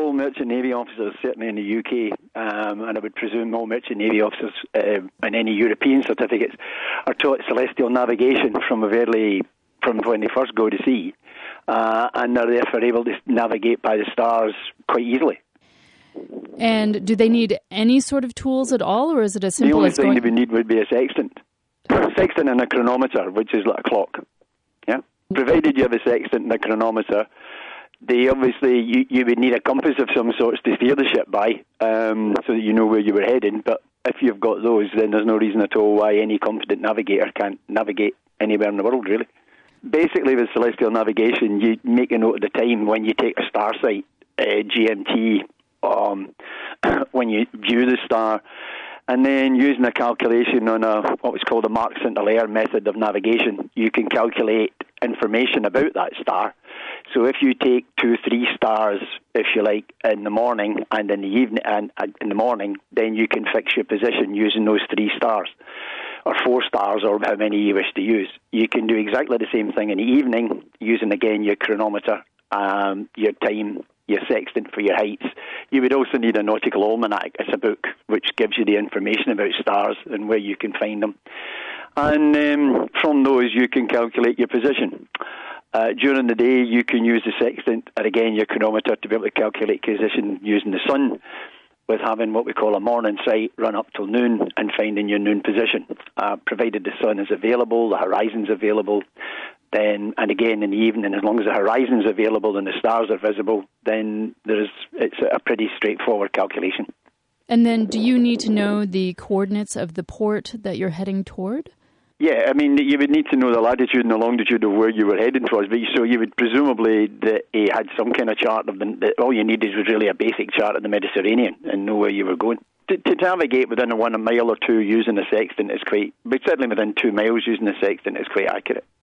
all merchant navy officers, certainly in the UK, and I would presume all merchant navy officers and any European certificates, are taught celestial navigation from when they first go to sea, and are therefore able to navigate by the stars quite easily. And do they need any sort of tools at all, or is it as simple as The only thing they would need would be a sextant. A sextant and a chronometer, which is like a clock. Yeah. Provided you have a sextant and a chronometer, you would need a compass of some sorts to steer the ship by, so that you know where you were heading. But if you've got those, then there's no reason at all why any competent navigator can't navigate anywhere in the world, really. Basically, with celestial navigation, you make a note of the time when you take a star sight, GMT, when you view the star, and then using a calculation on what was called a Mark-St-Hilaire method of navigation, you can calculate information about that star. So if you take 2-3 stars, if you like, in the morning and in the evening and in the morning, then you can fix your position using those 3 stars. Or 4 stars, or how many you wish to use. You can do exactly the same thing in the evening, using again your chronometer, your time, your sextant for your heights. You would also need a nautical almanac. It's a book which gives you the information about stars and where you can find them. And from those, you can calculate your position. During the day, you can use the sextant and again your chronometer to be able to calculate position using the sun, with having what we call a morning sight, run up till noon and finding your noon position. Provided the sun is available, the horizon's available, then, and again in the evening, as long as the horizon's available and the stars are visible, then it's a pretty straightforward calculation. And then do you need to know the coordinates of the port that you're heading toward? Yeah, I mean, you would need to know the latitude and the longitude of where you were heading towards. But so you would presumably that he had some kind of chart of all you needed was really a basic chart of the Mediterranean and know where you were going. To navigate within a mile or two using a sextant is but certainly within 2 miles using a sextant is quite accurate.